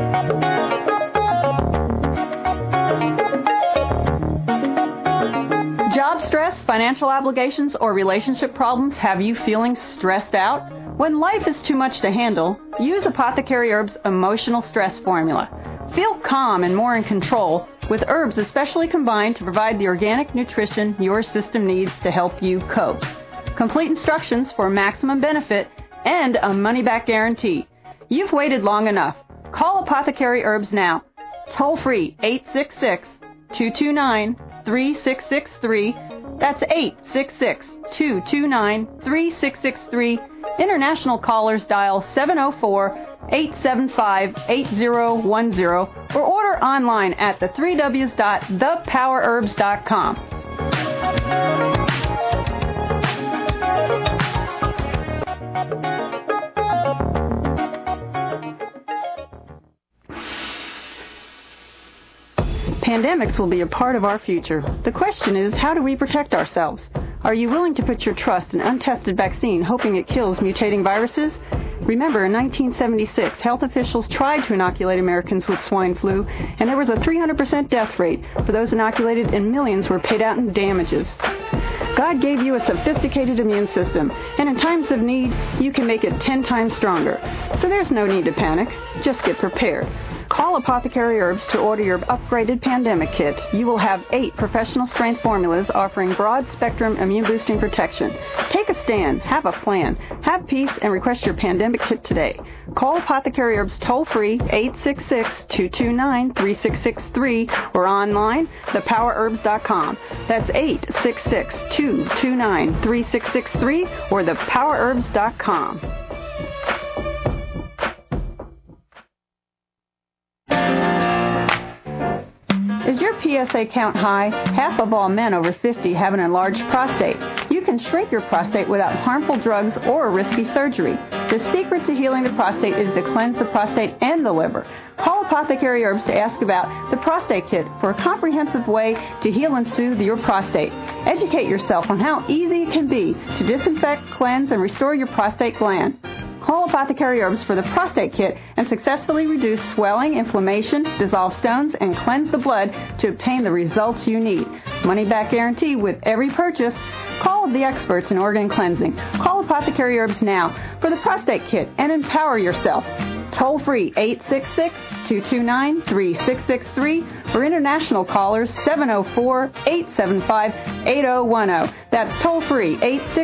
Job stress, financial obligations, or relationship problems have you feeling stressed out? When life is too much to handle, use Apothecary Herbs Emotional Stress Formula. Feel calm and more in control with herbs especially combined to provide the organic nutrition your system needs to help you cope. Complete instructions for maximum benefit and a money-back guarantee. You've waited long enough. Call Apothecary Herbs now. Toll free 866-229-3663. That's 866-229-3663. International callers dial 704-875-8010 or order online at the 3Ws.thepowerherbs.com. Pandemics will be a part of our future. The question is, how do we protect ourselves? Are you willing to put your trust in untested vaccine, hoping it kills mutating viruses? Remember, in 1976, health officials tried to inoculate Americans with swine flu, and there was a 300% death rate for those inoculated, and millions were paid out in damages. God gave you a sophisticated immune system, and in times of need, you can make it 10 times stronger. So there's no need to panic. Just get prepared. Call Apothecary Herbs to order your upgraded pandemic kit. You will have 8 professional-strength formulas offering broad-spectrum immune-boosting protection. Take a stand. Have a plan. Have peace and request your pandemic kit today. Call Apothecary Herbs toll-free 866-229-3663 or online, thepowerherbs.com. That's 866-229-3663 or thepowerherbs.com. Is your PSA count high? Half of all men over 50 have an enlarged prostate. You can shrink your prostate without harmful drugs or risky surgery. The secret to healing the prostate is to cleanse the prostate and the liver. Call Apothecary Herbs to ask about the prostate kit for a comprehensive way to heal and soothe your prostate. Educate yourself on how easy it can be to disinfect, cleanse, and restore your prostate gland. Call Apothecary Herbs for the prostate kit and successfully reduce swelling, inflammation, dissolve stones, and cleanse the blood to obtain the results you need. Money-back guarantee with every purchase. Call the experts in organ cleansing. Call Apothecary Herbs now for the prostate kit and empower yourself. Toll-free 866-229-3663 or international callers 704-875-8010. That's toll-free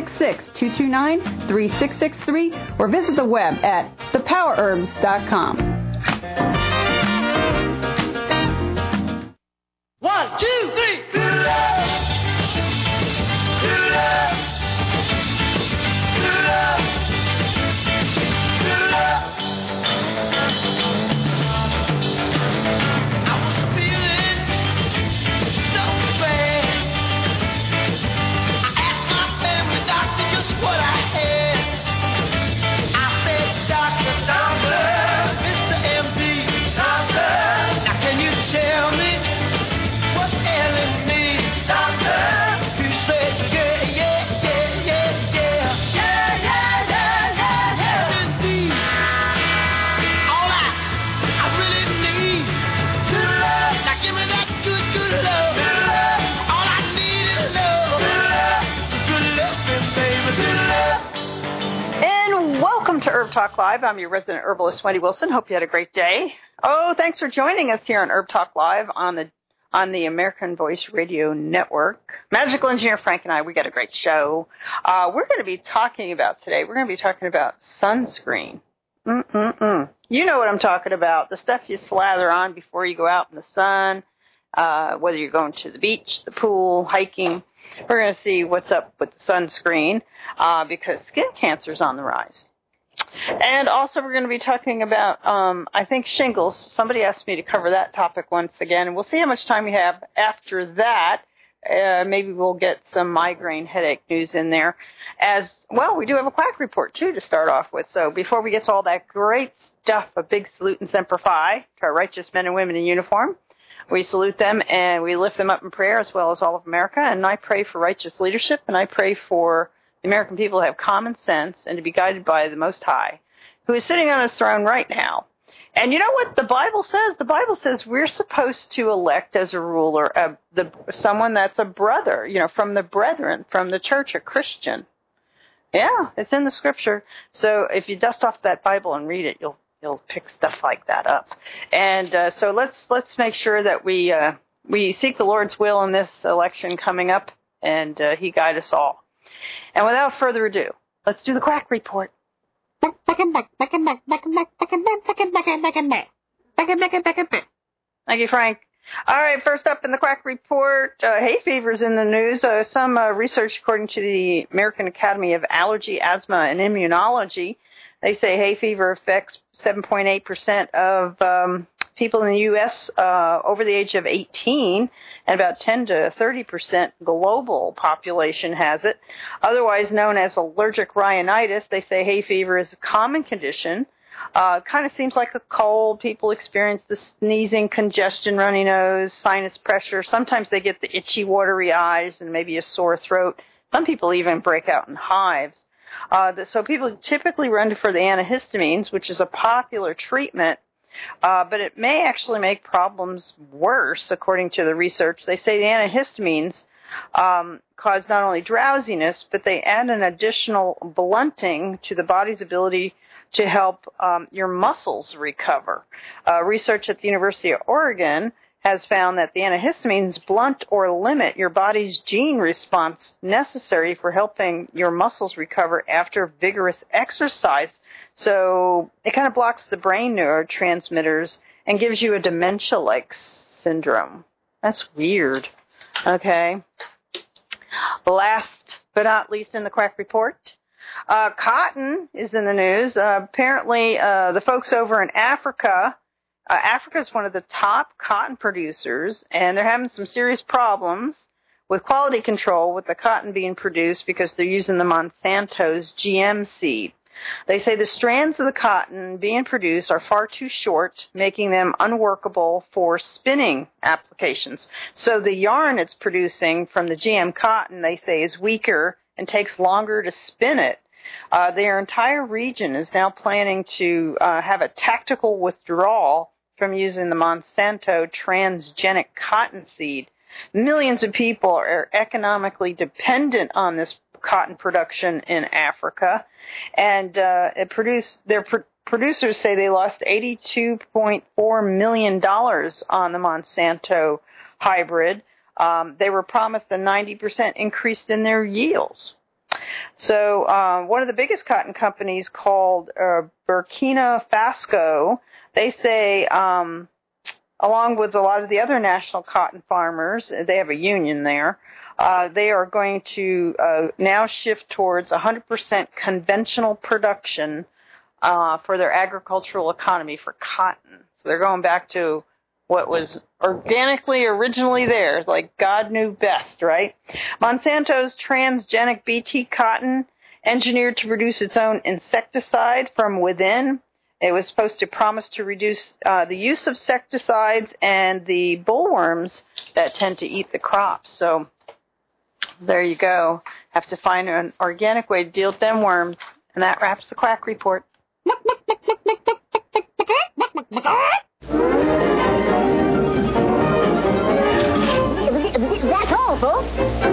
866-229-3663 or visit the web at thepowerherbs.com. 1, 2, 3. Herb Talk Live. I'm your resident herbalist, Wendy Wilson. Hope you had a great day. Oh, thanks for joining us here on Herb Talk Live on the American Voice Radio Network. Magical Engineer Frank and I, we got a great show. We're going to be talking about sunscreen. You know what I'm talking about. The stuff you slather on before you go out in the sun, whether you're going to the beach, the pool, hiking. We're going to see what's up with the sunscreen because skin cancer is on the rise. And also we're going to be talking about, I think, shingles. Somebody asked me to cover that topic once again, and we'll see how much time we have after that. Maybe we'll get some migraine headache news in there. As well, we do have a quack report, too, to start off with. So before we get to all that great stuff, a big salute and semper fi to our righteous men and women in uniform. We salute them and we lift them up in prayer as well as all of America. And I pray for righteous leadership, and I pray for the American people to have common sense and to be guided by the Most High, who is sitting on his throne right now. And you know what the Bible says? The Bible says we're supposed to elect as a ruler someone that's a brother, from the brethren, from the church, a Christian. Yeah, it's in the scripture. So if you dust off that Bible and read it, you'll pick stuff like that up. And so let's make sure that we seek the Lord's will in this election coming up, and He guide us all. And without further ado, let's do the quack report. Thank you, Frank. All right, first up in the quack report, hay fever's in the news. Some research, according to the American Academy of Allergy, Asthma, and Immunology, they say hay fever affects 7.8% of people in the U.S. Over the age of 18, and about 10 to 30% global population has it. Otherwise known as allergic rhinitis, they say hay fever is a common condition. Kind of seems like a cold. People experience the sneezing, congestion, runny nose, sinus pressure. Sometimes they get the itchy, watery eyes and maybe a sore throat. Some people even break out in hives. So people typically run for the antihistamines, which is a popular treatment. But it may actually make problems worse, according to the research. They say the antihistamines cause not only drowsiness, but they add an additional blunting to the body's ability to help your muscles recover. Research at the University of Oregon has found that the antihistamines blunt or limit your body's gene response necessary for helping your muscles recover after vigorous exercise. So it kind of blocks the brain neurotransmitters and gives you a dementia-like syndrome. That's weird. Okay. Last but not least in the quack report, cotton is in the news. Apparently, the folks over in Africa is one of the top cotton producers, and they're having some serious problems with quality control with the cotton being produced because they're using the Monsanto's GM seed. They say the strands of the cotton being produced are far too short, making them unworkable for spinning applications. So the yarn it's producing from the GM cotton, they say, is weaker and takes longer to spin it. Their entire region is now planning to have a tactical withdrawal from using the Monsanto transgenic cottonseed. Millions of people are economically dependent on this cotton production in Africa, and their producers say they lost $82.4 million on the Monsanto hybrid. They were promised a 90% increase in their yields. So one of the biggest cotton companies called Burkina Faso, they say, along with a lot of the other national cotton farmers, they have a union there, they are going to now shift towards 100% conventional production for their agricultural economy for cotton. So they're going back to what was organically originally theirs, like God knew best, right? Monsanto's transgenic BT cotton, engineered to produce its own insecticide from within. It was supposed to promise to reduce the use of insecticides and the bullworms that tend to eat the crops. So there you go. Have to find an organic way to deal with them worms. And that wraps the quack report. That's all, folks.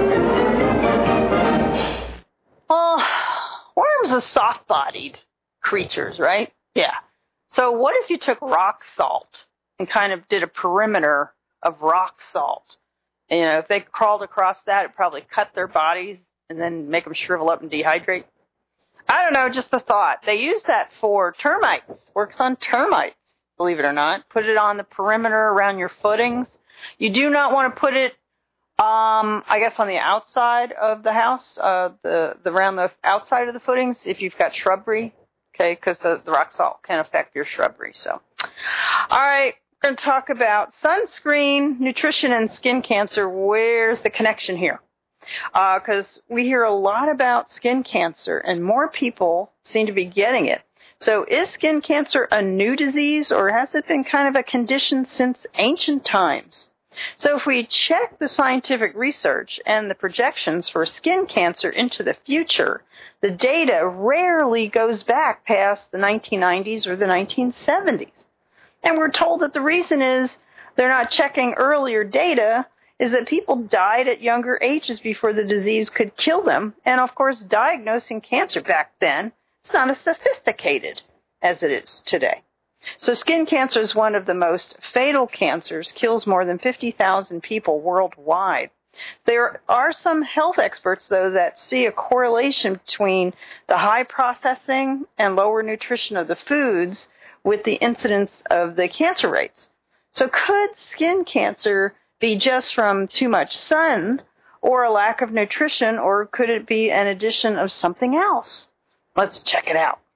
Well, worms are soft-bodied creatures, right? Yeah. So what if you took rock salt and kind of did a perimeter of rock salt? You know, if they crawled across that, it'd probably cut their bodies and then make them shrivel up and dehydrate. I don't know, just a thought. They use that for termites. Works on termites, believe it or not. Put it on the perimeter around your footings. You do not want to put it, I guess, on the outside of the house, around the outside of the footings if you've got shrubbery, okay, because the rock salt can affect your shrubbery. So, all right, we're going to talk about sunscreen, nutrition, and skin cancer. Where's the connection here? Because we hear a lot about skin cancer, and more people seem to be getting it. So is skin cancer a new disease, or has it been kind of a condition since ancient times? So if we check the scientific research and the projections for skin cancer into the future, the data rarely goes back past the 1990s or the 1970s. And we're told that the reason is they're not checking earlier data is that people died at younger ages before the disease could kill them. And, of course, diagnosing cancer back then is not as sophisticated as it is today. So skin cancer is one of the most fatal cancers, kills more than 50,000 people worldwide. There are some health experts, though, that see a correlation between the high processing and lower nutrition of the foods with the incidence of the cancer rates. So could skin cancer be just from too much sun or a lack of nutrition, or could it be an addition of something else? Let's check it out.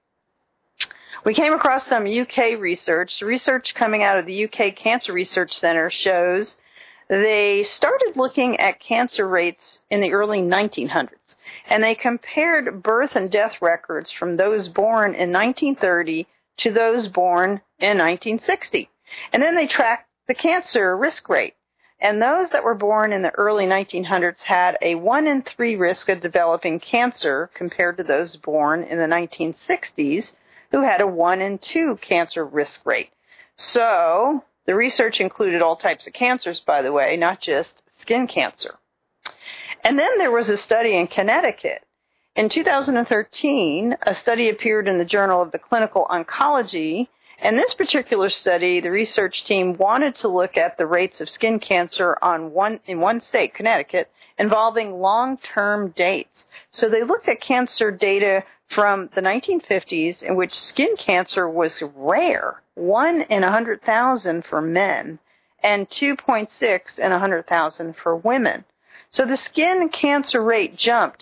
We came across some UK research. The research coming out of the UK Cancer Research Center shows they started looking at cancer rates in the early 1900s, and they compared birth and death records from those born in 1930 to those born in 1960. And then they tracked the cancer risk rate. And those that were born in the early 1900s had a 1 in 3 risk of developing cancer compared to those born in the 1960s who had a 1 in 2 cancer risk rate. So the research included all types of cancers, by the way, not just skin cancer. And then there was a study in Connecticut. In 2013, a study appeared in the Journal of the Clinical Oncology. And this particular study, the research team wanted to look at the rates of skin cancer in one state, Connecticut, involving long-term dates. So they looked at cancer data from the 1950s in which skin cancer was rare, 1 in 100,000 for men and 2.6 in 100,000 for women. So the skin cancer rate jumped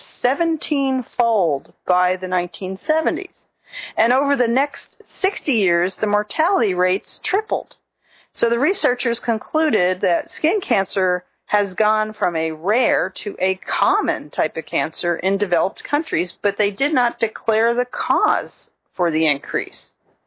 17-fold by the 1970s. And over the next 60 years, the mortality rates tripled. So the researchers concluded that skin cancer has gone from a rare to a common type of cancer in developed countries, but they did not declare the cause for the increase.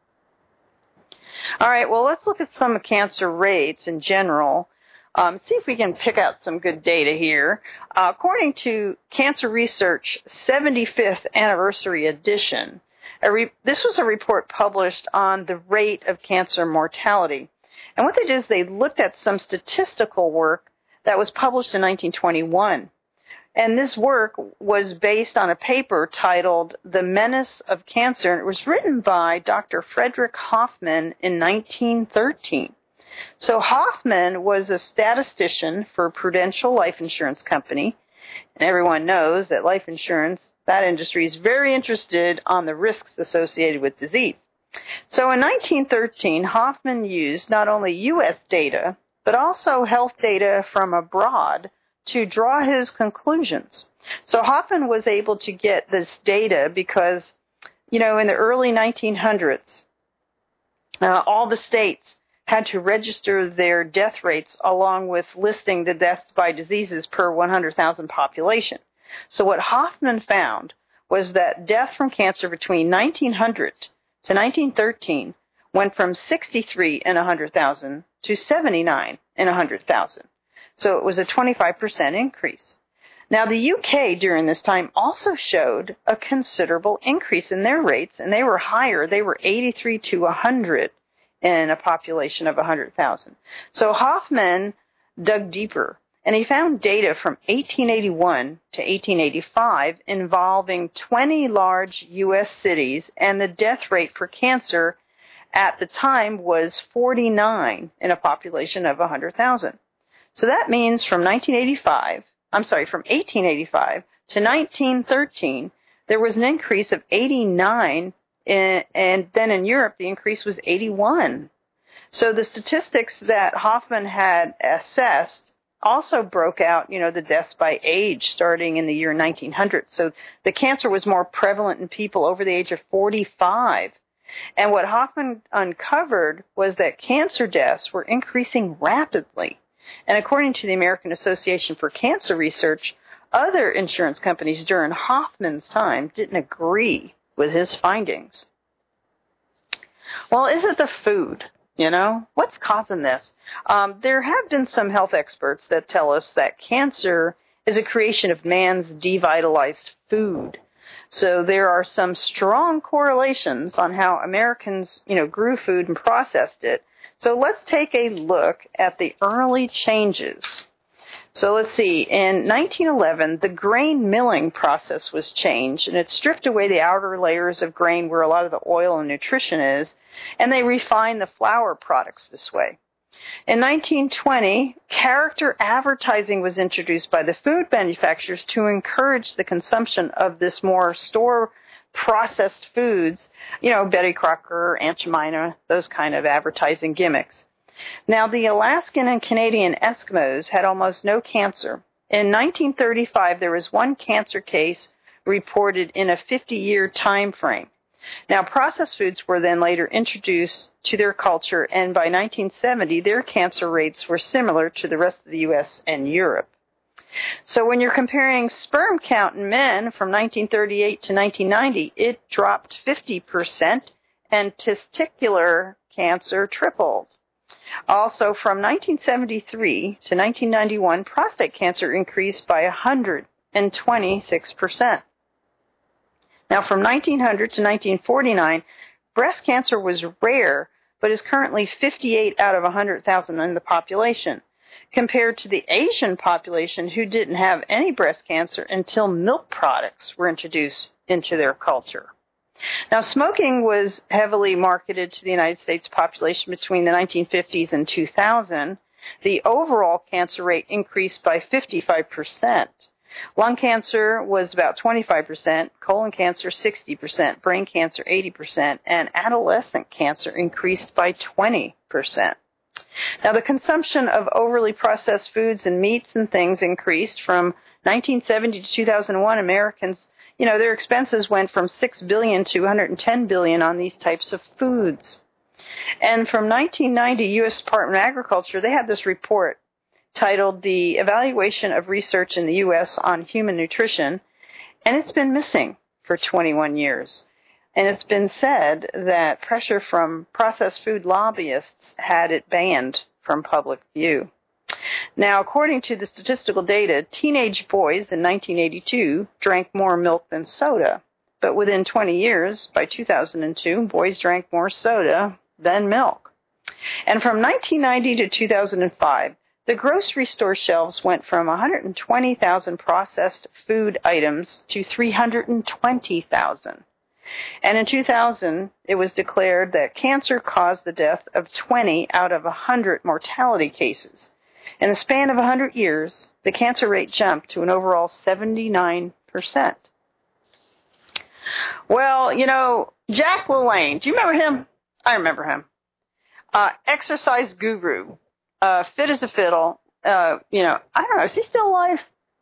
All right, well, let's look at some cancer rates in general. See if we can pick out some good data here. According to Cancer Research 75th Anniversary Edition, this was a report published on the rate of cancer mortality. And what they did is they looked at some statistical work that was published in 1921. And this work was based on a paper titled The Menace of Cancer, and it was written by Dr. Frederick Hoffman in 1913. So Hoffman was a statistician for Prudential Life Insurance Company, and everyone knows that life insurance, that industry, is very interested on the risks associated with disease. So in 1913, Hoffman used not only U.S. data, but also health data from abroad to draw his conclusions. So Hoffman was able to get this data because, in the early 1900s, all the states had to register their death rates along with listing the deaths by diseases per 100,000 population. So what Hoffman found was that death from cancer between 1900 to 1913 went from 63 in 100,000 to 79 in 100,000. So it was a 25% increase. Now, the UK during this time also showed a considerable increase in their rates, and they were higher. They were 83 to 100 in a population of 100,000. So Hoffman dug deeper, and he found data from 1881 to 1885 involving 20 large U.S. cities, and the death rate for cancer at the time was 49 in a population of 100,000. So that means from 1885 to 1913, there was an increase of 89, and then in Europe, the increase was 81. So the statistics that Hoffman had assessed also broke out, the deaths by age starting in the year 1900. So the cancer was more prevalent in people over the age of 45. And what Hoffman uncovered was that cancer deaths were increasing rapidly. And according to the American Association for Cancer Research, other insurance companies during Hoffman's time didn't agree with his findings. Well, is it the food? What's causing this? There have been some health experts that tell us that cancer is a creation of man's devitalized food. So there are some strong correlations on how Americans, grew food and processed it. So let's take a look at the early changes. So let's see. In 1911, the grain milling process was changed, and it stripped away the outer layers of grain where a lot of the oil and nutrition is, and they refined the flour products this way. In 1920, character advertising was introduced by the food manufacturers to encourage the consumption of this more store-processed foods, Betty Crocker, Aunt Jemima, those kind of advertising gimmicks. Now, the Alaskan and Canadian Eskimos had almost no cancer. In 1935, there was one cancer case reported in a 50-year time frame. Now, processed foods were then later introduced to their culture, and by 1970, their cancer rates were similar to the rest of the U.S. and Europe. So when you're comparing sperm count in men from 1938 to 1990, it dropped 50%, and testicular cancer tripled. Also, from 1973 to 1991, prostate cancer increased by 126%. Now, from 1900 to 1949, breast cancer was rare, but is currently 58 out of 100,000 in the population, compared to the Asian population who didn't have any breast cancer until milk products were introduced into their culture. Now, smoking was heavily marketed to the United States population between the 1950s and 2000. The overall cancer rate increased by 55%. Lung cancer was about 25%, colon cancer 60%, brain cancer 80%, and adolescent cancer increased by 20%. Now, the consumption of overly processed foods and meats and things increased. From 1970 to 2001, Americans, their expenses went from $6 billion to $110 billion on these types of foods. And from 1990, U.S. Department of Agriculture, they had this report titled The Evaluation of Research in the U.S. on Human Nutrition, and it's been missing for 21 years. And it's been said that pressure from processed food lobbyists had it banned from public view. Now, according to the statistical data, teenage boys in 1982 drank more milk than soda. But within 20 years, by 2002, boys drank more soda than milk. And from 1990 to 2005, the grocery store shelves went from 120,000 processed food items to 320,000. And in 2000, it was declared that cancer caused the death of 20 out of 100 mortality cases. In the span of 100 years, the cancer rate jumped to an overall 79%. Well, Jack LaLanne, do you remember him? I remember him. Exercise guru, fit as a fiddle. I don't know, is he still alive?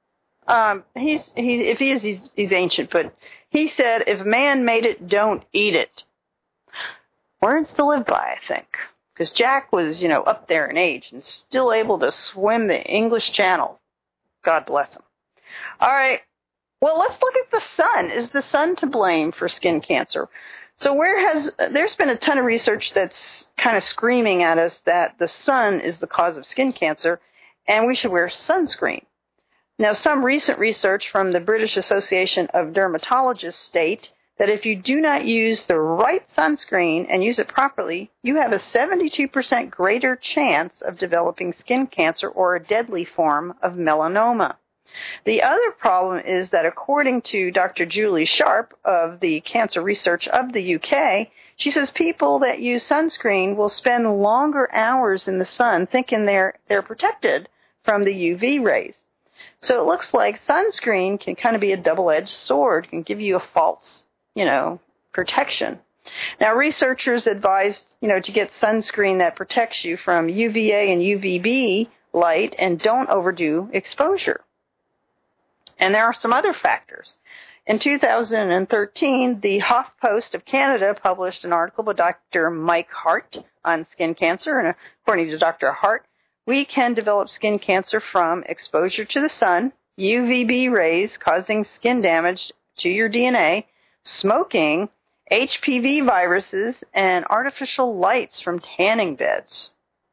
If he is, he's ancient, but he said, if man made it, don't eat it. Words to live by, I think. Because Jack was, up there in age and still able to swim the English Channel. God bless him. All right. Well, let's look at the sun. Is the sun to blame for skin cancer? So there's been a ton of research that's kind of screaming at us that the sun is the cause of skin cancer and we should wear sunscreen. Now, some recent research from the British Association of Dermatologists state that if you do not use the right sunscreen and use it properly, you have a 72% greater chance of developing skin cancer or a deadly form of melanoma. The other problem is that according to Dr. Julie Sharp of the Cancer Research of the UK, she says people that use sunscreen will spend longer hours in the sun thinking they're protected from the UV rays. So it looks like sunscreen can kind of be a double-edged sword, can give you a false, protection. Now, researchers advised, to get sunscreen that protects you from UVA and UVB light and don't overdo exposure. And there are some other factors. In 2013, the HuffPost of Canada published an article by Dr. Mike Hart on skin cancer, and according to Dr. Hart, we can develop skin cancer from exposure to the sun, UVB rays causing skin damage to your DNA, smoking, HPV viruses, and artificial lights from tanning beds.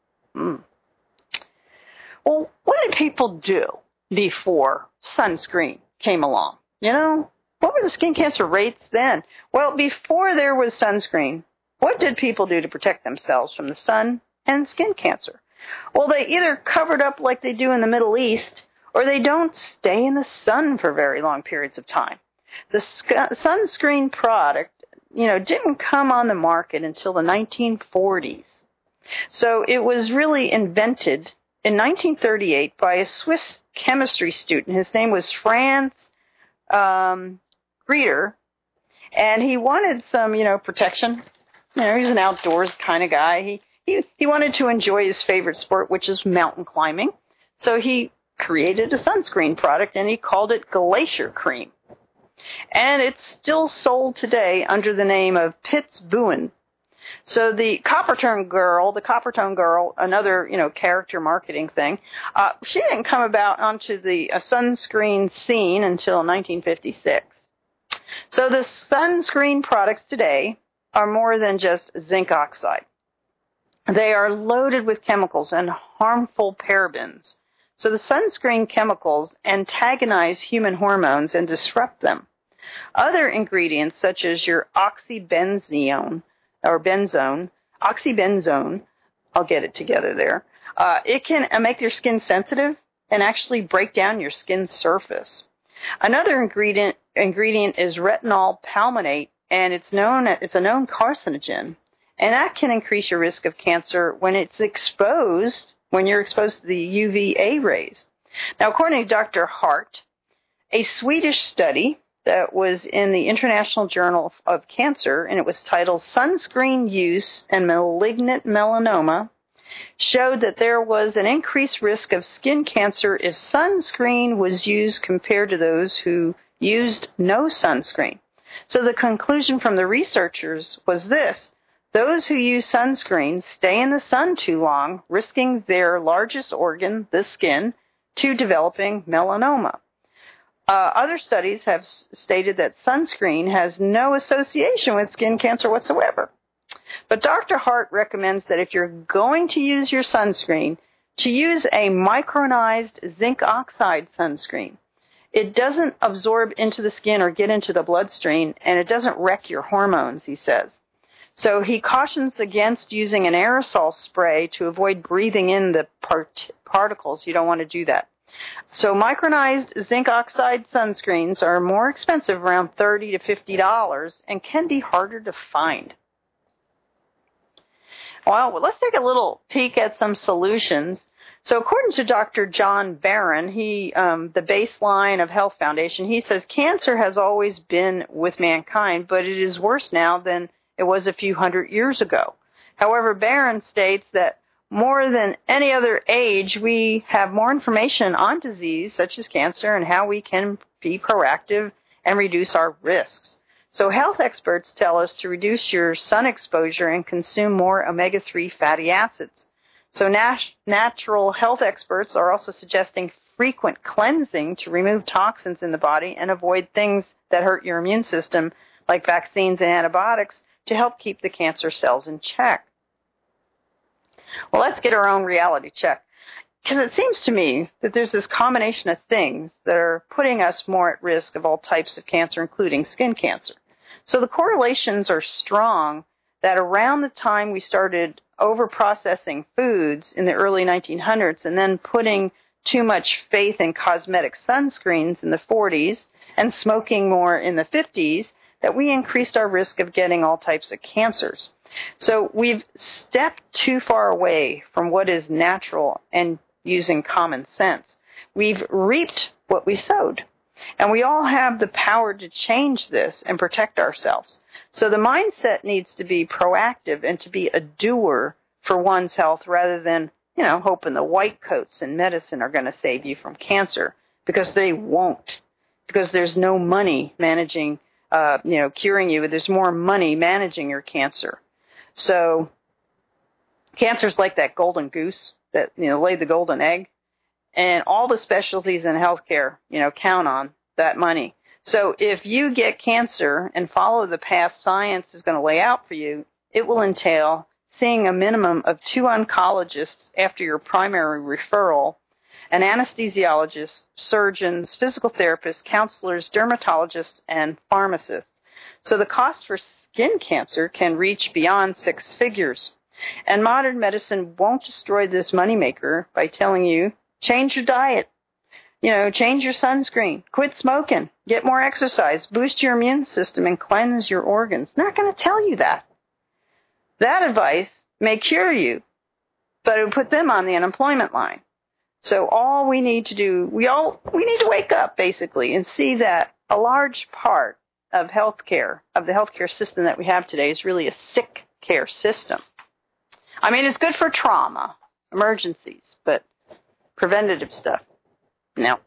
Well, what did people do before sunscreen came along? You know, what were the skin cancer rates then? Well, before there was sunscreen, what did people do to protect themselves from the sun and skin cancer? Well, they either covered up like they do in the Middle East, or they don't stay in the sun for very long periods of time. The sunscreen product, didn't come on the market until the 1940s. So it was really invented in 1938 by a Swiss chemistry student. His name was Franz Greder, and he wanted some, protection. He's an outdoors kind of guy. He wanted to enjoy his favorite sport, which is mountain climbing. So he created a sunscreen product, and he called it Glacier Cream. And it's still sold today under the name of Piz Buin. So the Coppertone Girl, another, character marketing thing, she didn't come about onto the sunscreen scene until 1956. So the sunscreen products today are more than just zinc oxide. They are loaded with chemicals and harmful parabens. So the sunscreen chemicals antagonize human hormones and disrupt them. Other ingredients, such as your oxybenzone, I'll get it together there, it can make your skin sensitive and actually break down your skin surface. Another ingredient is retinol palmitate, and it's a known carcinogen, and that can increase your risk of cancer when you're exposed to the UVA rays. Now, according to Dr. Hart, a Swedish study that was in the International Journal of Cancer, and it was titled Sunscreen Use and Malignant Melanoma, showed that there was an increased risk of skin cancer if sunscreen was used compared to those who used no sunscreen. So the conclusion from the researchers was this: those who use sunscreen stay in the sun too long, risking their largest organ, the skin, to developing melanoma. Other studies have stated that sunscreen has no association with skin cancer whatsoever. But Dr. Hart recommends that if you're going to use your sunscreen, to use a micronized zinc oxide sunscreen. It doesn't absorb into the skin or get into the bloodstream, and it doesn't wreck your hormones, he says. So he cautions against using an aerosol spray to avoid breathing in the particles. You don't want to do that. So micronized zinc oxide sunscreens are more expensive, around $30 to $50, and can be harder to find. Well, let's take a little peek at some solutions. So according to Dr. John Barron, the Baseline of Health Foundation, he says cancer has always been with mankind, but it is worse now than it was a few hundred years ago. However, Barron states that more than any other age, we have more information on disease such as cancer and how we can be proactive and reduce our risks. So health experts tell us to reduce your sun exposure and consume more omega-3 fatty acids. So natural health experts are also suggesting frequent cleansing to remove toxins in the body and avoid things that hurt your immune system, like vaccines and antibiotics, to help keep the cancer cells in check. Well, let's get our own reality check, because it seems to me that there's this combination of things that are putting us more at risk of all types of cancer, including skin cancer. So the correlations are strong that around the time we started over-processing foods in the early 1900s and then putting too much faith in cosmetic sunscreens in the 40s and smoking more in the 50s, that we increased our risk of getting all types of cancers. So we've stepped too far away from what is natural and using common sense. We've reaped what we sowed. And we all have the power to change this and protect ourselves. So the mindset needs to be proactive and to be a doer for one's health rather than, hoping the white coats in medicine are going to save you from cancer, because they won't. Because there's no money managing, curing you. There's more money managing your cancer. So cancer's like that golden goose that, laid the golden egg. And all the specialties in healthcare, count on that money. So if you get cancer and follow the path science is going to lay out for you, it will entail seeing a minimum of 2 oncologists after your primary referral, an anesthesiologist, surgeons, physical therapists, counselors, dermatologists, and pharmacists. So the cost for skin cancer can reach beyond 6 figures. And modern medicine won't destroy this moneymaker by telling you, change your diet, change your sunscreen, quit smoking, get more exercise, boost your immune system, and cleanse your organs. Not going to tell you that. That advice may cure you, but it would put them on the unemployment line. So all we need to do, we need to wake up, basically, and see that a large part of healthcare, of the healthcare system that we have today, is really a sick care system. I mean, it's good for trauma, emergencies, but preventative stuff, no.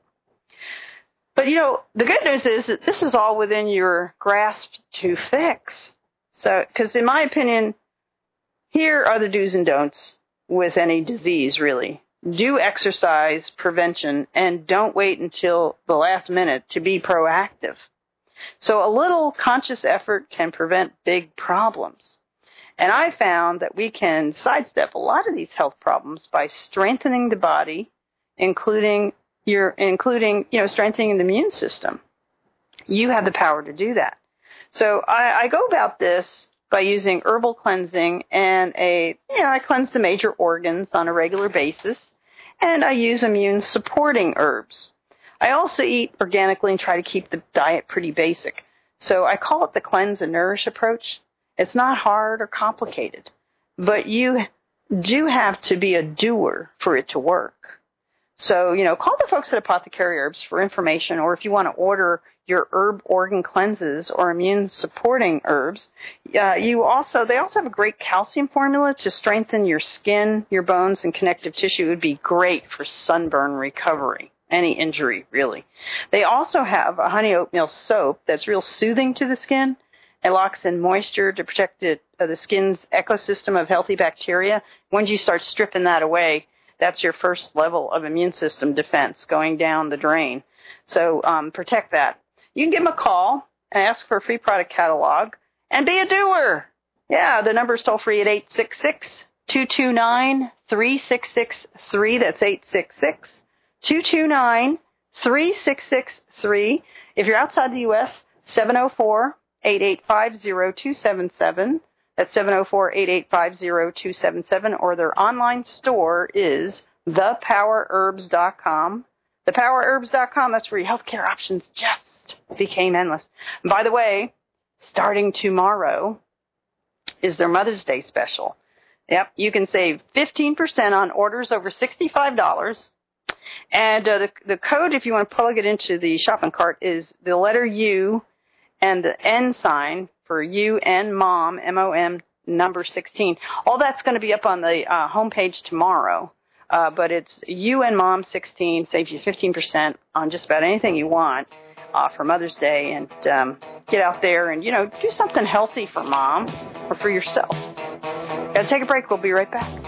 But, the good news is that this is all within your grasp to fix. So, because in my opinion, here are the do's and don'ts with any disease, really. Do exercise prevention and don't wait until the last minute to be proactive. So a little conscious effort can prevent big problems. And I found that we can sidestep a lot of these health problems by strengthening the body, including strengthening the immune system. You have the power to do that. So I go about this by using herbal cleansing and I cleanse the major organs on a regular basis, and I use immune supporting herbs. I also eat organically and try to keep the diet pretty basic. So I call it the cleanse and nourish approach. It's not hard or complicated, but you do have to be a doer for it to work. So, call the folks at Apothecary Herbs for information, or if you want to order your herb organ cleanses or immune supporting herbs. They also have a great calcium formula to strengthen your skin, your bones, and connective tissue. It would be great for sunburn recovery, any injury, really. They also have a honey oatmeal soap that's real soothing to the skin. It locks in moisture to protect the skin's ecosystem of healthy bacteria. Once you start stripping that away, that's your first level of immune system defense going down the drain. So protect that. You can give them a call and ask for a free product catalog and be a doer. Yeah, the number is toll free at 866-229-3663. That's 866-229-3663. If you're outside the U.S., 704-885-0277. That's 704-885-0277. Or their online store is thepowerherbs.com. Thepowerherbs.com, that's where your healthcare options just became endless. And by the way, starting tomorrow is their Mother's Day special. Yep, you can save 15% on orders over $65. And the code, if you want to plug it into the shopping cart, is the letter U and the N sign for U and MOM, M-O-M, number 16. All that's going to be up on the homepage tomorrow. But it's U and MOM 16, saves you 15% on just about anything you want for Mother's Day. And get out there and, do something healthy for Mom or for yourself. Got to take a break. We'll be right back.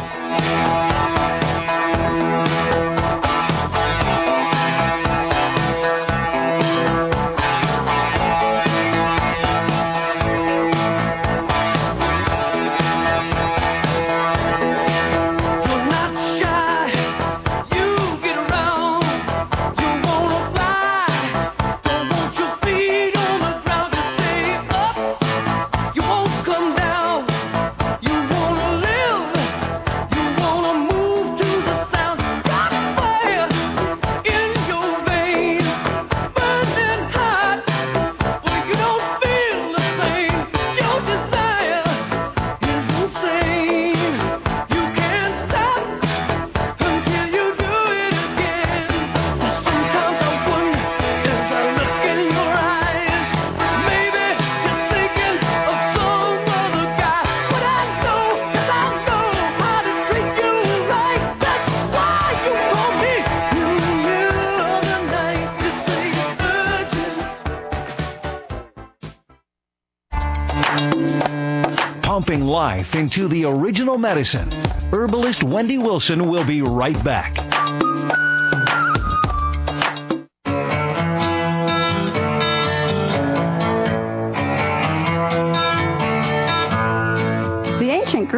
Pumping life into the original medicine. Herbalist Wendy Wilson will be right back.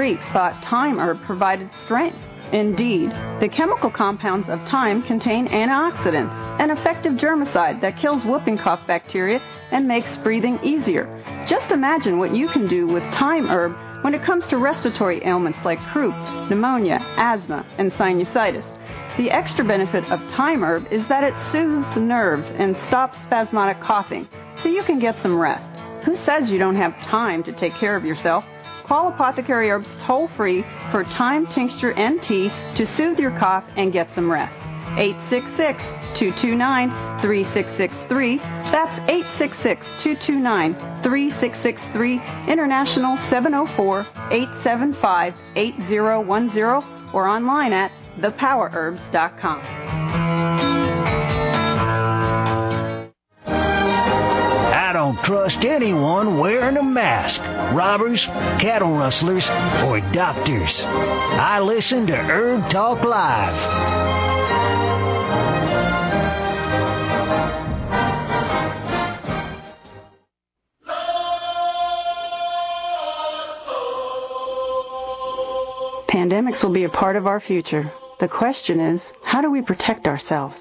Greeks thought thyme herb provided strength. Indeed, the chemical compounds of thyme contain antioxidants, an effective germicide that kills whooping cough bacteria and makes breathing easier. Just imagine what you can do with thyme herb when it comes to respiratory ailments like croup, pneumonia, asthma, and sinusitis. The extra benefit of thyme herb is that it soothes the nerves and stops spasmodic coughing, so you can get some rest. Who says you don't have time to take care of yourself? Call Apothecary Herbs toll-free for thyme tincture and tea to soothe your cough and get some rest. 866-229-3663. That's 866-229-3663. International 704-875-8010 or online at thepowerherbs.com. I don't trust anyone wearing a mask. Robbers, cattle rustlers, or doctors. I listen to Herb Talk Live. Pandemics will be a part of our future. The question is, how do we protect ourselves?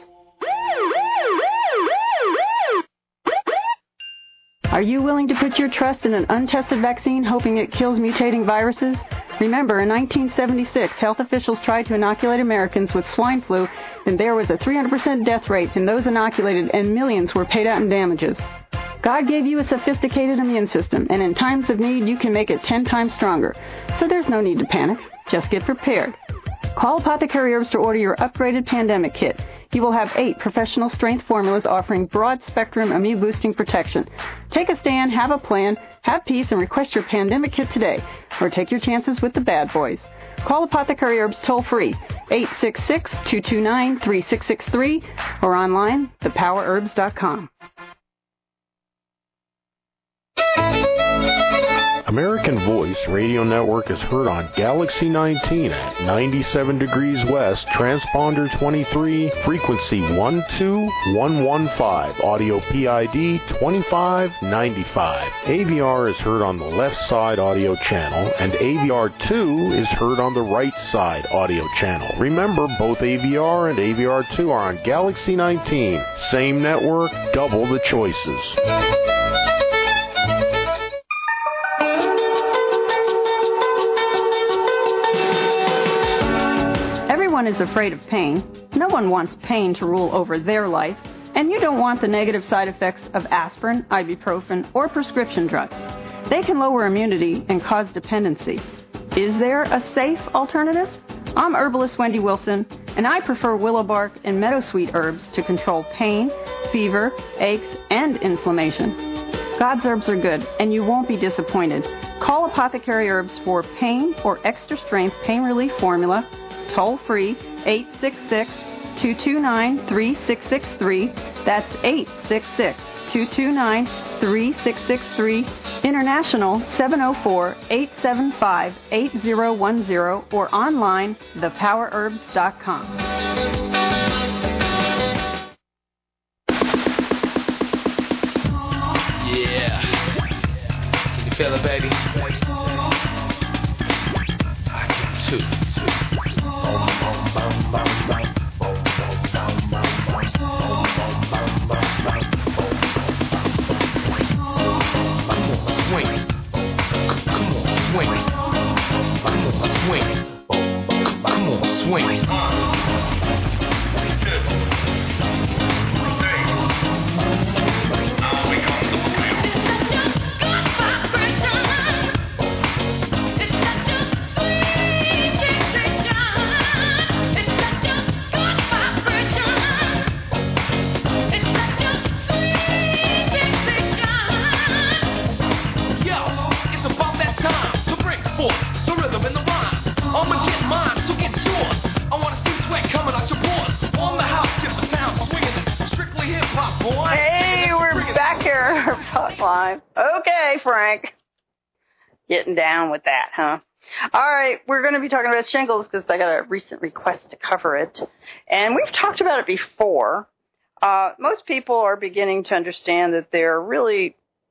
Are you willing to put your trust in an untested vaccine hoping it kills mutating viruses? Remember, in 1976, health officials tried to inoculate Americans with swine flu, and there was a 300% death rate in those inoculated, and millions were paid out in damages. God gave you a sophisticated immune system, and in times of need, you can make it 10 times stronger. So there's no need to panic. Just get prepared. Call Apothecary Herbs to order your upgraded pandemic kit. You will have 8 professional strength formulas offering broad-spectrum immune-boosting protection. Take a stand, have a plan, have peace, and request your pandemic kit today. Or take your chances with the bad boys. Call Apothecary Herbs toll-free, 866-229-3663, or online, thepowerherbs.com. American Voice Radio Network is heard on Galaxy 19 at 97 degrees west, transponder 23, frequency 12115, audio PID 2595. AVR is heard on the left side audio channel, and AVR2 is heard on the right side audio channel. Remember, both AVR and AVR2 are on Galaxy 19. Same network, double the choices. Everyone is afraid of pain. No one wants pain to rule over their life, and you don't want the negative side effects of aspirin, ibuprofen, or prescription drugs. They can lower immunity and cause dependency. Is there a safe alternative? I'm herbalist Wendy Wilson, and I prefer willow bark and meadowsweet herbs to control pain, fever, aches, and inflammation. God's herbs are good, and you won't be disappointed. Call Apothecary Herbs for pain or extra strength pain relief formula, toll-free, 866-229-3663. That's 866-229-3663. International 704-875-8010 or online, thepowerherbs.com. Yeah. Can you feel it, baby? I can too. Swing. Live. Okay, Frank. Getting down with that, huh? All right, we're going to be talking about shingles because I got a recent request to cover it. And we've talked about it before. Most people are beginning to understand that there are really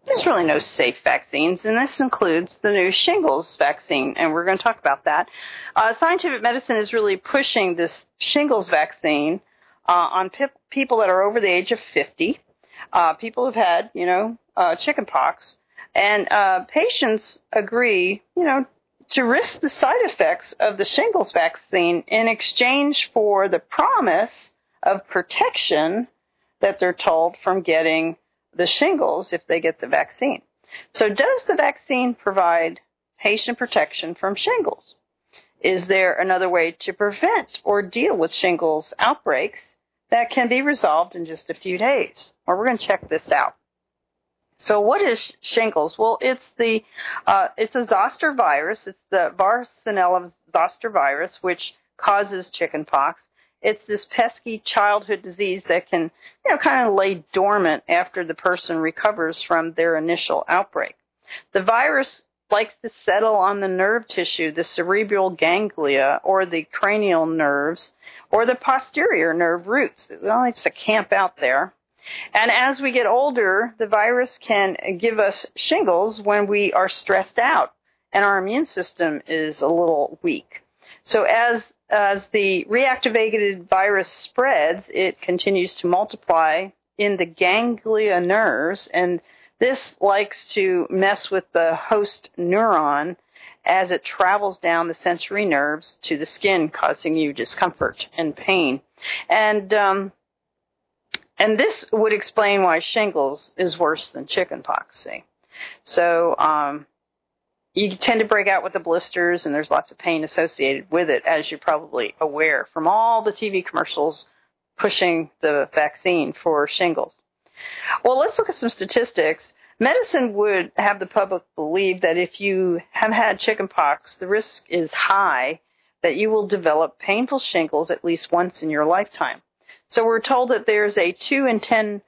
there's really no safe vaccines, and this includes the new shingles vaccine, and we're going to talk about that. Scientific medicine is really pushing this shingles vaccine on people that are over the age of 50, people who've had, chicken pox, and patients agree, to risk the side effects of the shingles vaccine in exchange for the promise of protection that they're told from getting the shingles if they get the vaccine. So does the vaccine provide patient protection from shingles? Is there another way to prevent or deal with shingles outbreaks that can be resolved in just a few days? Well, we're going to check this out. So what is shingles? Well, it's a zoster virus. It's the Varicella zoster virus, which causes chickenpox. It's this pesky childhood disease that can, kind of lay dormant after the person recovers from their initial outbreak. The virus likes to settle on the nerve tissue, the cerebral ganglia, or the cranial nerves, or the posterior nerve roots. It likes to camp out there. And as we get older, the virus can give us shingles when we are stressed out and our immune system is a little weak. So as the reactivated virus spreads, it continues to multiply in the ganglia nerves, and this likes to mess with the host neuron as it travels down the sensory nerves to the skin, causing you discomfort and pain. And this would explain why shingles is worse than chickenpox, see. So you tend to break out with the blisters, and there's lots of pain associated with it, as you're probably aware from all the TV commercials pushing the vaccine for shingles. Well, let's look at some statistics. Medicine would have the public believe that if you have had chickenpox, the risk is high that you will develop painful shingles at least once in your lifetime. So we're told that there's a 2 in 10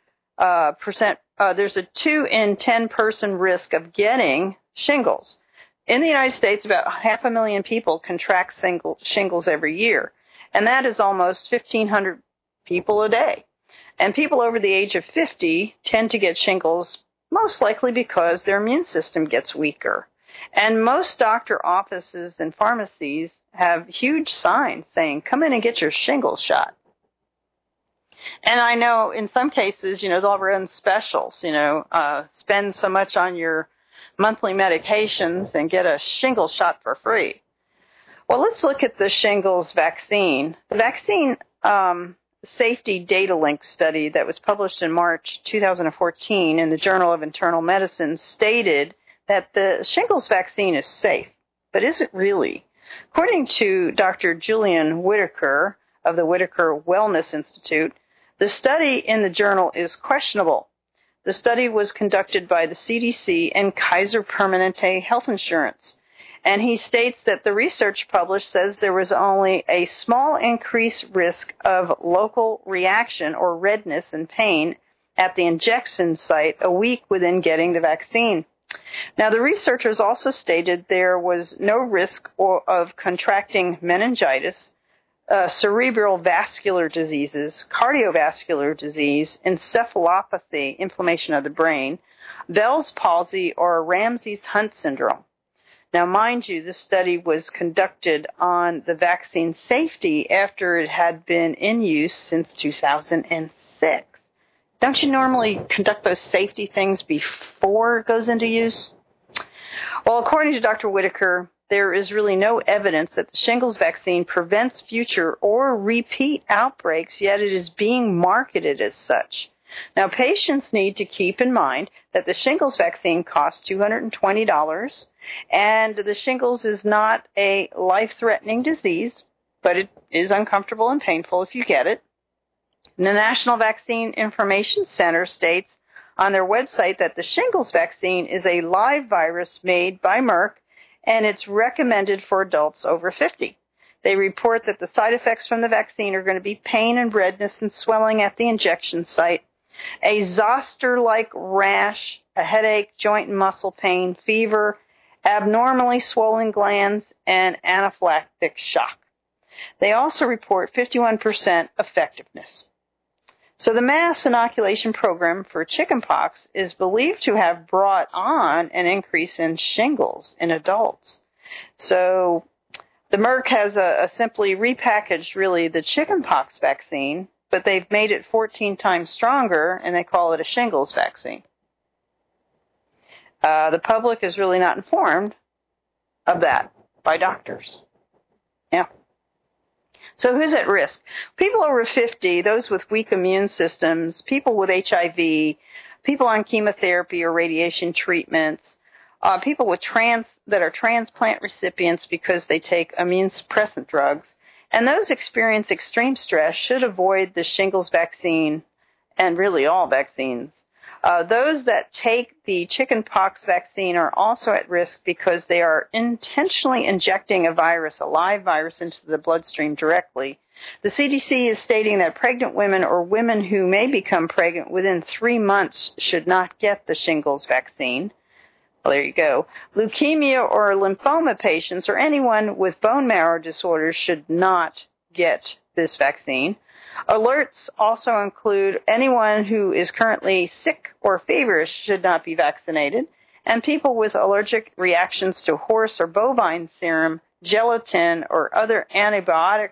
person risk of getting shingles. In the United States, about 500,000 people contract shingles every year, and that is almost 1,500 people a day. And people over the age of 50 tend to get shingles most likely because their immune system gets weaker. And most doctor offices and pharmacies have huge signs saying, come in and get your shingles shot. And I know in some cases, they'll run specials, spend so much on your monthly medications and get a shingles shot for free. Well, let's look at the shingles vaccine. The vaccine safety data link study that was published in March 2014 in the Journal of Internal Medicine stated that the shingles vaccine is safe. But is it really? According to Dr. Julian Whitaker of the Whitaker Wellness Institute, the study in the journal is questionable. The study was conducted by the CDC and Kaiser Permanente Health Insurance. And he states that the research published says there was only a small increased risk of local reaction or redness and pain at the injection site a week within getting the vaccine. Now, the researchers also stated there was no risk of contracting meningitis, cerebral vascular diseases, cardiovascular disease, encephalopathy, inflammation of the brain, Bell's palsy, or Ramsay-Hunt syndrome. Now, mind you, this study was conducted on the vaccine safety after it had been in use since 2006. Don't you normally conduct those safety things before it goes into use? Well, according to Dr. Whitaker, there is really no evidence that the shingles vaccine prevents future or repeat outbreaks, yet it is being marketed as such. Now, patients need to keep in mind that the shingles vaccine costs $220, and the shingles is not a life-threatening disease, but it is uncomfortable and painful if you get it. The National Vaccine Information Center states on their website that the shingles vaccine is a live virus made by Merck, and it's recommended for adults over 50. They report that the side effects from the vaccine are going to be pain and redness and swelling at the injection site, a zoster-like rash, a headache, joint and muscle pain, fever, abnormally swollen glands, and anaphylactic shock. They also report 51% effectiveness. So the mass inoculation program for chickenpox is believed to have brought on an increase in shingles in adults. So the Merck has simply repackaged, really, the chickenpox vaccine, but they've made it 14 times stronger, and they call it a shingles vaccine. The public is really not informed of that by doctors. Yeah. So who's at risk? People over 50, those with weak immune systems, people with HIV, people on chemotherapy or radiation treatments, people with that are transplant recipients because they take immune suppressant drugs, and those experience extreme stress should avoid the shingles vaccine and really all vaccines. Those that take the chickenpox vaccine are also at risk because they are intentionally injecting a live virus, into the bloodstream directly. The CDC is stating that pregnant women or women who may become pregnant within 3 months should not get the shingles vaccine. Well, there you go. Leukemia or lymphoma patients or anyone with bone marrow disorders should not get this vaccine. Alerts also include anyone who is currently sick or feverish should not be vaccinated, and people with allergic reactions to horse or bovine serum, gelatin, or other antibiotic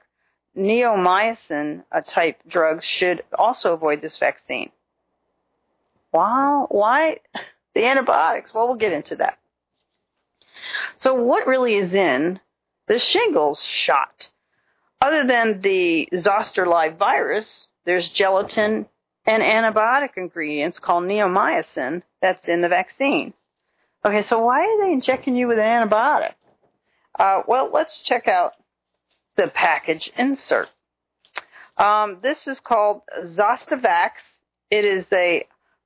neomycin-type drugs should also avoid this vaccine. Wow, why the antibiotics? Well, we'll get into that. So what really is in the shingles shot? Other than the zoster live virus, there's gelatin and antibiotic ingredients called neomycin that's in the vaccine. Okay, so why are they injecting you with an antibiotic? Well, let's check out the package insert. This is called Zostavax. It is a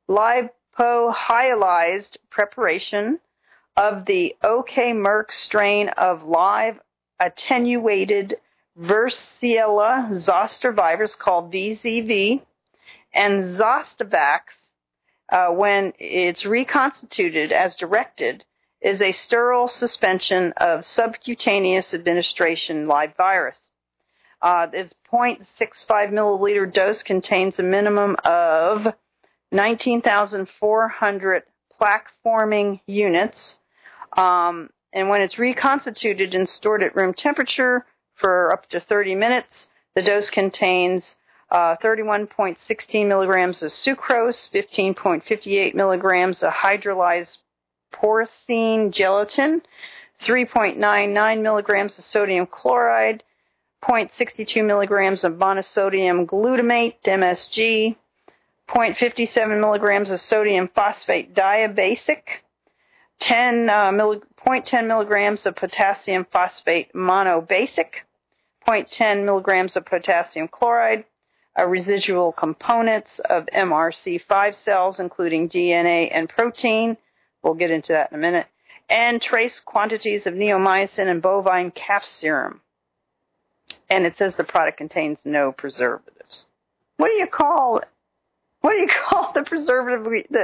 lipohyalized preparation of the OK Merck strain of live attenuated Varicella zoster virus called VZV, and Zostavax, when it's reconstituted as directed, is a sterile suspension of subcutaneous administration live virus. Its 0.65 milliliter dose contains a minimum of 19,400 plaque-forming units, and when it's reconstituted and stored at room temperature for up to 30 minutes, the dose contains 31.16 milligrams of sucrose, 15.58 milligrams of hydrolyzed porcine gelatin, 3.99 milligrams of sodium chloride, 0.62 milligrams of monosodium glutamate, MSG, 0.57 milligrams of sodium phosphate diabasic, 0.10 milligrams of potassium phosphate monobasic, 0.10 milligrams of potassium chloride, residual components of MRC5 cells, including DNA and protein. We'll get into that in a minute. And trace quantities of neomycin and bovine calf serum. And it says the product contains no preservatives. What do you call the preservative? The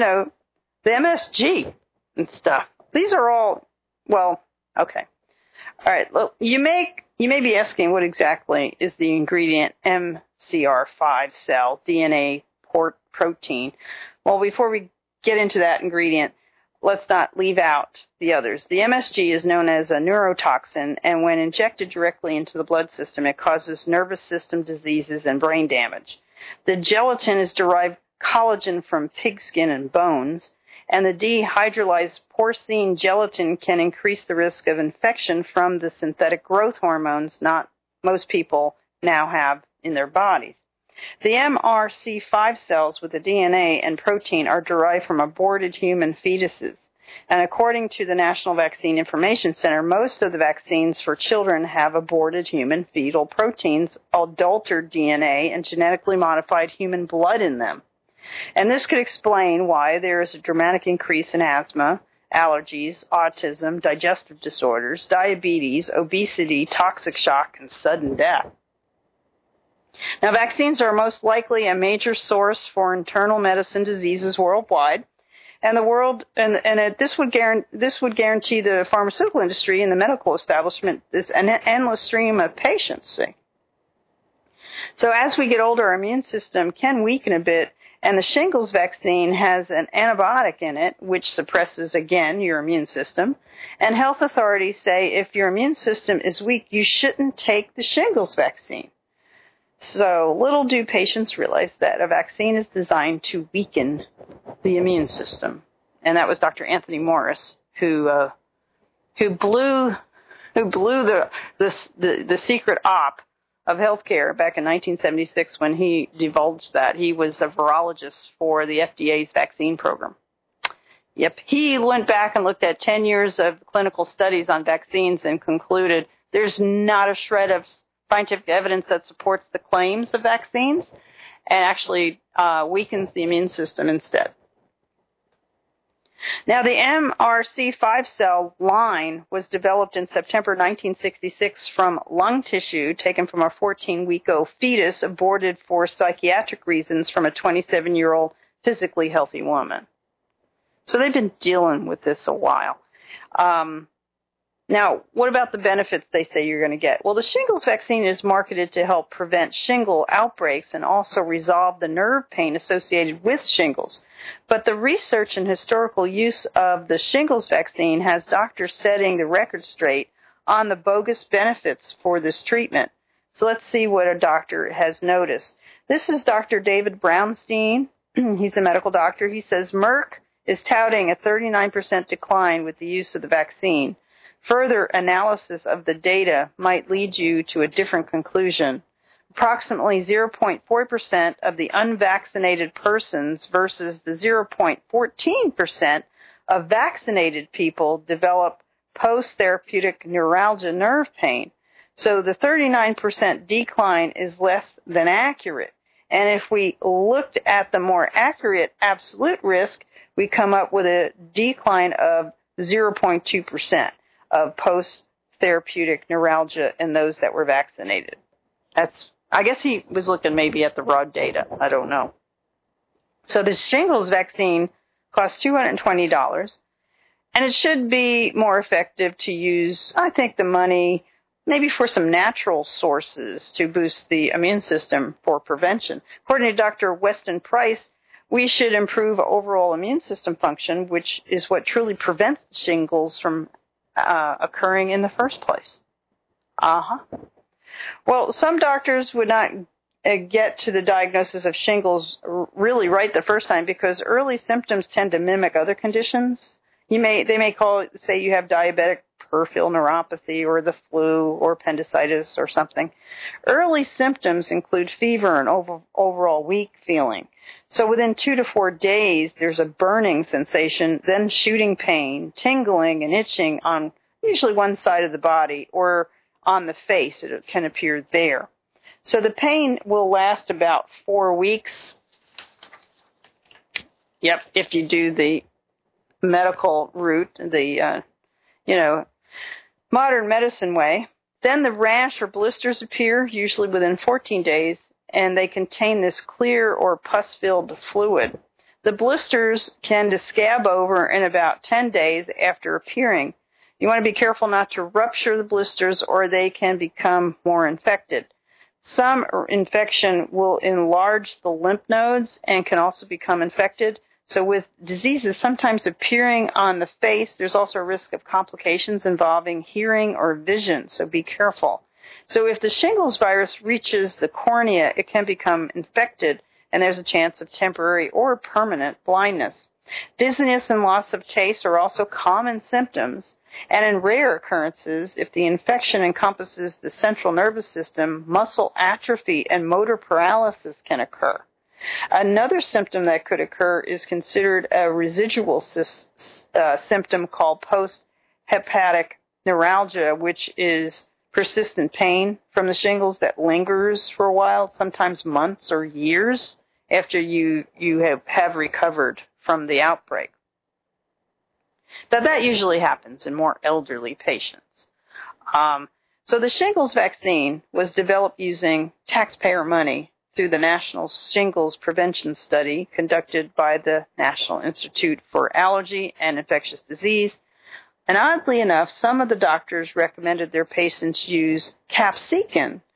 MSG and stuff. These are all, well, okay. All right. Well, you may be asking what exactly is the ingredient MCR5 cell DNA protein. Well, before we get into that ingredient, let's not leave out the others. The MSG is known as a neurotoxin, and when injected directly into the blood system, it causes nervous system diseases and brain damage. The gelatin is derived collagen from pig skin and bones, and the dehydrolyzed porcine gelatin can increase the risk of infection from the synthetic growth hormones most people now have in their bodies. The MRC5 cells with the DNA and protein are derived from aborted human fetuses. And according to the National Vaccine Information Center, most of the vaccines for children have aborted human fetal proteins, adulterated DNA, and genetically modified human blood in them. And this could explain why there is a dramatic increase in asthma, allergies, autism, digestive disorders, diabetes, obesity, toxic shock, and sudden death. Now, vaccines are most likely a major source for internal medicine diseases worldwide, and this would guarantee the pharmaceutical industry and the medical establishment an endless stream of patients. See? So as we get older, our immune system can weaken a bit, and the shingles vaccine has an antibiotic in it, which suppresses, again, your immune system. And health authorities say if your immune system is weak, you shouldn't take the shingles vaccine. So little do patients realize that a vaccine is designed to weaken the immune system. And that was Dr. Anthony Morris, who blew the secret op of healthcare back in 1976 when he divulged that. He was a virologist for the FDA's vaccine program. Yep, he went back and looked at 10 years of clinical studies on vaccines and concluded there's not a shred of scientific evidence that supports the claims of vaccines and actually weakens the immune system instead. Now, the MRC5 cell line was developed in September 1966 from lung tissue taken from a 14-week-old fetus aborted for psychiatric reasons from a 27-year-old physically healthy woman. So they've been dealing with this a while. Now, what about the benefits they say you're going to get? Well, the shingles vaccine is marketed to help prevent shingle outbreaks and also resolve the nerve pain associated with shingles. But the research and historical use of the shingles vaccine has doctors setting the record straight on the bogus benefits for this treatment. So let's see what a doctor has noticed. This is Dr. David Brownstein. He's a medical doctor. He says Merck is touting a 39% decline with the use of the vaccine. Further analysis of the data might lead you to a different conclusion. Approximately 0.4% of the unvaccinated persons versus the 0.14% of vaccinated people develop post-therapeutic neuralgia nerve pain. So the 39% decline is less than accurate. And if we looked at the more accurate absolute risk, we come up with a decline of 0.2%. Of post-therapeutic neuralgia in those that were vaccinated. I guess he was looking maybe at the raw data. I don't know. So the shingles vaccine costs $220, and it should be more effective to use, I think, the money maybe for some natural sources to boost the immune system for prevention. According to Dr. Weston Price, we should improve overall immune system function, which is what truly prevents shingles from occurring in the first place. Well, some doctors would not get to the diagnosis of shingles really right the first time because early symptoms tend to mimic other conditions. They may say you have diabetic peripheral neuropathy or the flu or appendicitis or something. Early symptoms include fever and overall weak feeling. So within 2 to 4 days, there's a burning sensation, then shooting pain, tingling and itching on usually one side of the body or on the face. It can appear there. So the pain will last about 4 weeks. Yep, if you do the medical route, the, modern medicine way. Then the rash or blisters appear, usually within 14 days, and they contain this clear or pus-filled fluid. The blisters tend to scab over in about 10 days after appearing. You want to be careful not to rupture the blisters or they can become more infected. Some infection will enlarge the lymph nodes and can also become infected. So with diseases sometimes appearing on the face, there's also a risk of complications involving hearing or vision, so be careful. So if the shingles virus reaches the cornea, it can become infected, and there's a chance of temporary or permanent blindness. Dizziness and loss of taste are also common symptoms, and in rare occurrences, if the infection encompasses the central nervous system, muscle atrophy and motor paralysis can occur. Another symptom that could occur is considered a residual symptom called post-hepatic neuralgia, which is persistent pain from the shingles that lingers for a while, sometimes months or years after you have recovered from the outbreak. Now, that usually happens in more elderly patients. So the shingles vaccine was developed using taxpayer money through the National Shingles Prevention Study conducted by the National Institute for Allergy and Infectious Disease. And oddly enough, some of the doctors recommended their patients use capsaicin,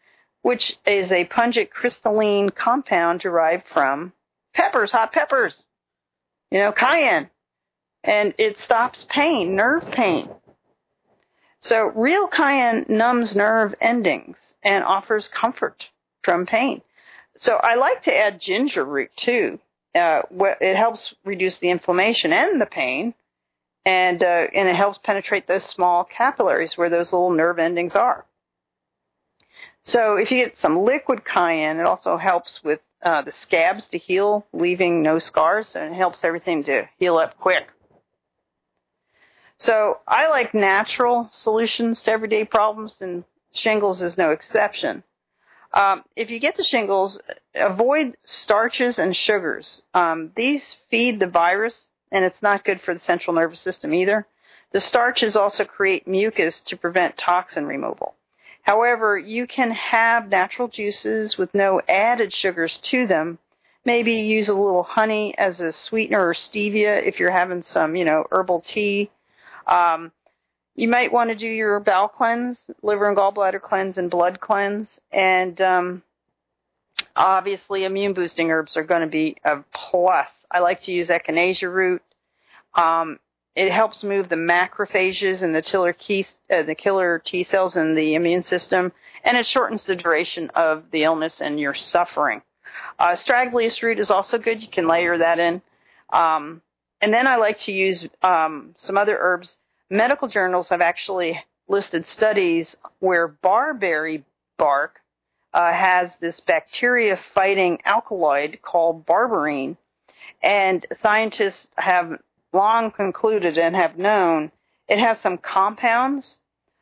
which is a pungent crystalline compound derived from peppers, hot peppers, cayenne. And it stops pain, nerve pain. So real cayenne numbs nerve endings and offers comfort from pain. So I like to add ginger root too. It helps reduce the inflammation and the pain, and it helps penetrate those small capillaries where those little nerve endings are. So if you get some liquid cayenne, it also helps with the scabs to heal, leaving no scars, and it helps everything to heal up quick. So I like natural solutions to everyday problems, and shingles is no exception. If you get the shingles, avoid starches and sugars. These feed the virus, and it's not good for the central nervous system either. The starches also create mucus to prevent toxin removal. However, you can have natural juices with no added sugars to them. Maybe use a little honey as a sweetener or stevia if you're having some, herbal tea. You might want to do your bowel cleanse, liver and gallbladder cleanse, and blood cleanse. And obviously, immune-boosting herbs are going to be a plus. I like to use echinacea root. It helps move the macrophages and the killer T cells in the immune system, and it shortens the duration of the illness and your suffering. Astragalus root is also good. You can layer that in. And then I like to use some other herbs. Medical journals have actually listed studies where barberry bark has this bacteria-fighting alkaloid called berberine, and scientists have long concluded and have known it has some compounds.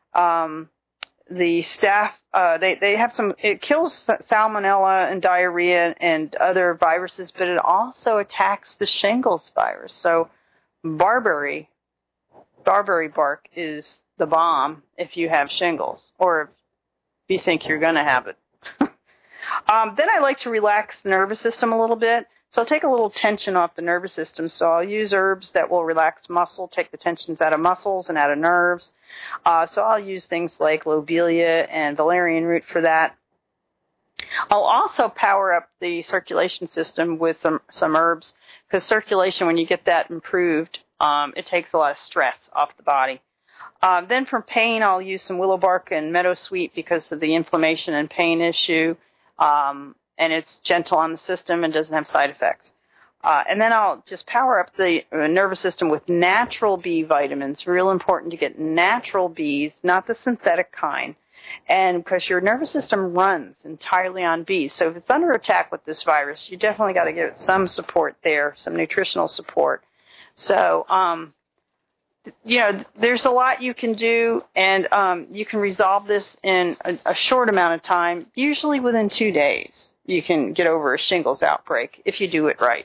The staff, they have some, it kills salmonella and diarrhea and other viruses, but it also attacks the shingles virus. So barberry bark is the bomb if you have shingles or if you think you're going to have it. Then I like to relax the nervous system a little bit. So I'll take a little tension off the nervous system. So I'll use herbs that will relax muscle, take the tensions out of muscles and out of nerves. So I'll use things like lobelia and valerian root for that. I'll also power up the circulation system with some herbs, because circulation, when you get that improved, it takes a lot of stress off the body. Then for pain, I'll use some willow bark and meadowsweet because of the inflammation and pain issue. And it's gentle on the system and doesn't have side effects. And then I'll just power up the nervous system with natural B vitamins. Real important to get natural Bs, not the synthetic kind. And because your nervous system runs entirely on Bs. So if it's under attack with this virus, you definitely got to give it some support there, some nutritional support. So, there's a lot you can do, and you can resolve this in a short amount of time, usually within 2 days. You can get over a shingles outbreak if you do it right.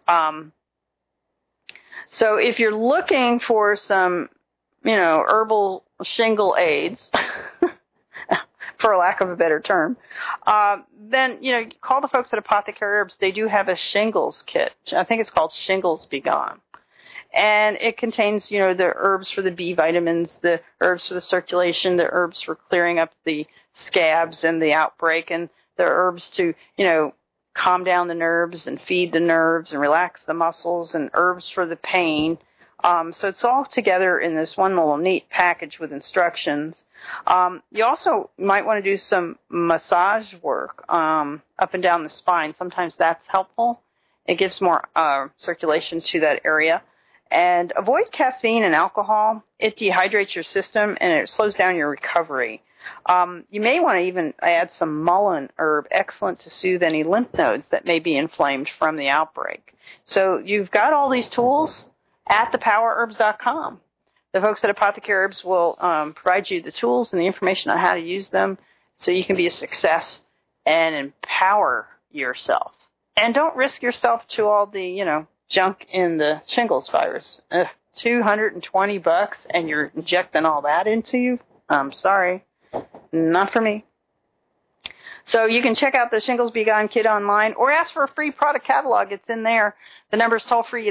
So if you're looking for some, herbal shingle aids, for lack of a better term, then, call the folks at Apothecary Herbs. They do have a shingles kit. I think it's called Shingles Be Gone. And it contains, the herbs for the B vitamins, the herbs for the circulation, the herbs for clearing up the scabs and the outbreak, and the herbs to, calm down the nerves and feed the nerves and relax the muscles, and herbs for the pain. So it's all together in this one little neat package with instructions. You also might want to do some massage work up and down the spine. Sometimes that's helpful. It gives more circulation to that area. And avoid caffeine and alcohol. It dehydrates your system and it slows down your recovery. You may want to even add some mullein herb, excellent to soothe any lymph nodes that may be inflamed from the outbreak. So you've got all these tools at thepowerherbs.com. The folks at Apothecary Herbs will provide you the tools and the information on how to use them so you can be a success and empower yourself. And don't risk yourself to all the, junk in the shingles virus. $220 and you're injecting all that into you? I'm sorry. Not for me. So you can check out the Shingles Be Gone kit online or ask for a free product catalog. It's in there. The number's toll free at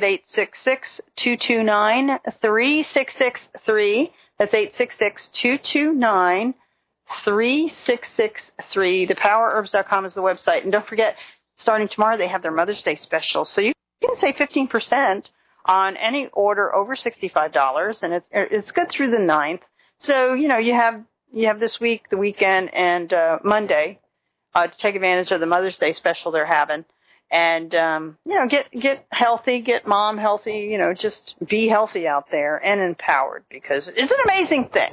866-229-3663. That's 866-229-3663. 3663. Thepowerherbs.com is the website. And don't forget, starting tomorrow, they have their Mother's Day special. So you can save 15% on any order over $65, and it's good through the 9th. So, you have this week, the weekend, and Monday to take advantage of the Mother's Day special they're having. And, get healthy, get mom healthy, just be healthy out there and empowered, because it's an amazing thing,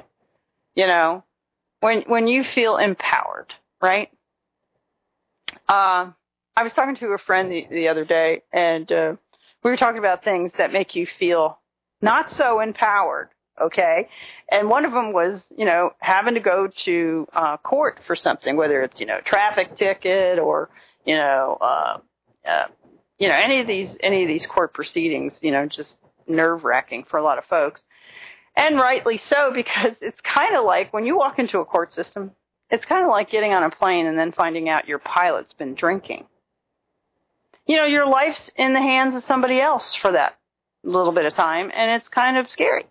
when you feel empowered, right? I was talking to a friend the other day, and we were talking about things that make you feel not so empowered, okay? And one of them was, having to go to court for something, whether it's, traffic ticket or, any of these court proceedings, just nerve-wracking for a lot of folks. And rightly so, because it's kind of like when you walk into a court system, it's kind of like getting on a plane and then finding out your pilot's been drinking. Your life's in the hands of somebody else for that little bit of time, and it's kind of scary.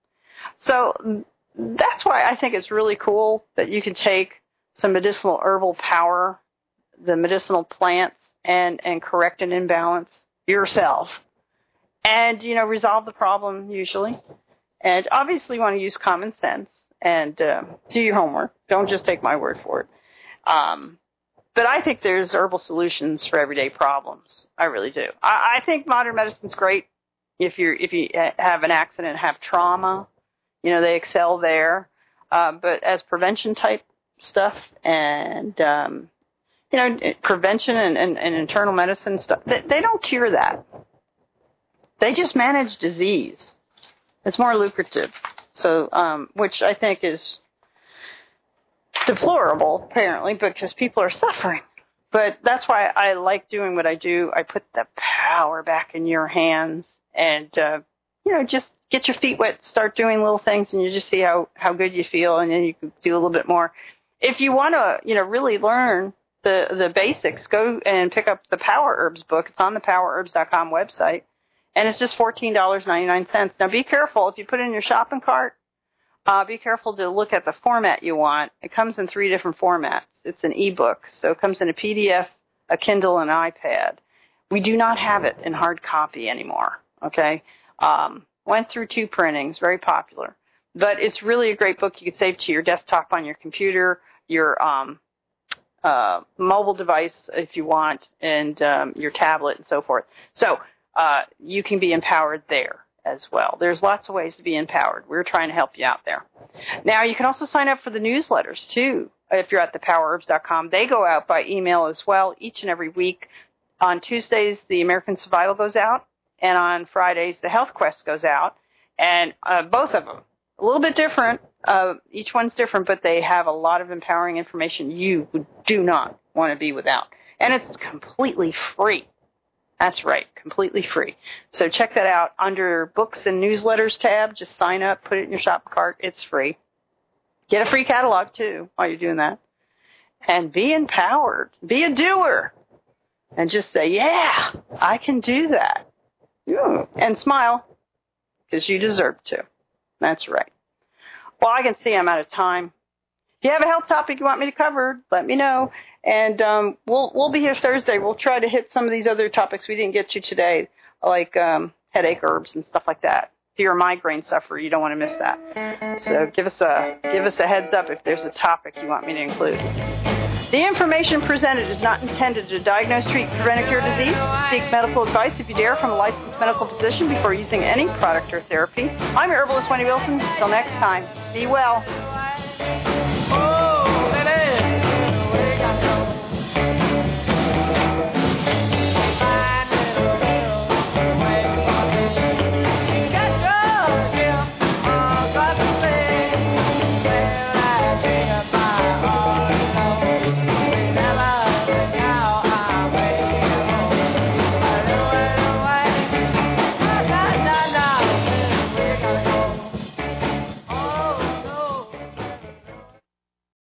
So that's why I think it's really cool that you can take some medicinal herbal power, the medicinal plants, and correct an imbalance yourself, and, resolve the problem usually. And obviously you want to use common sense and do your homework. Don't just take my word for it. But I think there's herbal solutions for everyday problems. I really do. I think modern medicine's great if you have an accident, have trauma. They excel there. But as prevention type stuff and prevention and internal medicine stuff, they don't cure that. They just manage disease. It's more lucrative. So, which I think is deplorable, apparently, because people are suffering. But that's why I like doing what I do. I put the power back in your hands and, just get your feet wet, start doing little things, and you just see how good you feel, and then you can do a little bit more. If you want to, really learn the basics, go and pick up the Power Herbs book. It's on the powerherbs.com website, and it's just $14.99. Now, be careful. If you put it in your shopping cart, be careful to look at the format you want. It comes in 3 different formats. It's an ebook, so it comes in a PDF, a Kindle, and an iPad. We do not have it in hard copy anymore, okay? Went through 2 printings, very popular. But it's really a great book you could save to your desktop on your computer, your mobile device if you want, and your tablet and so forth. So you can be empowered there as well. There's lots of ways to be empowered. We're trying to help you out there. Now, you can also sign up for the newsletters, too, if you're at thepowerherbs.com. They go out by email as well each and every week. On Tuesdays, the American Survival goes out, and on Fridays, the Health Quest goes out, and both of them, a little bit different. Each one's different, but they have a lot of empowering information you do not want to be without. And it's completely free. That's right, completely free. So check that out under Books and Newsletters tab. Just sign up, put it in your shopping cart. It's free. Get a free catalog, too, while you're doing that. And be empowered. Be a doer. And just say, yeah, I can do that. And smile, because you deserve to. That's right. Well, I can see I'm out of time. If you have a health topic you want me to cover, let me know. And we'll be here Thursday. We'll try to hit some of these other topics we didn't get to today, like headache herbs and stuff like that. If you're a migraine sufferer, you don't want to miss that. So give us a heads up if there's a topic you want me to include. The information presented is not intended to diagnose, treat, prevent, or cure disease. Seek medical advice if you dare from a licensed medical physician before using any product or therapy. I'm your herbalist, Wendy Wilson. Until next time, be well.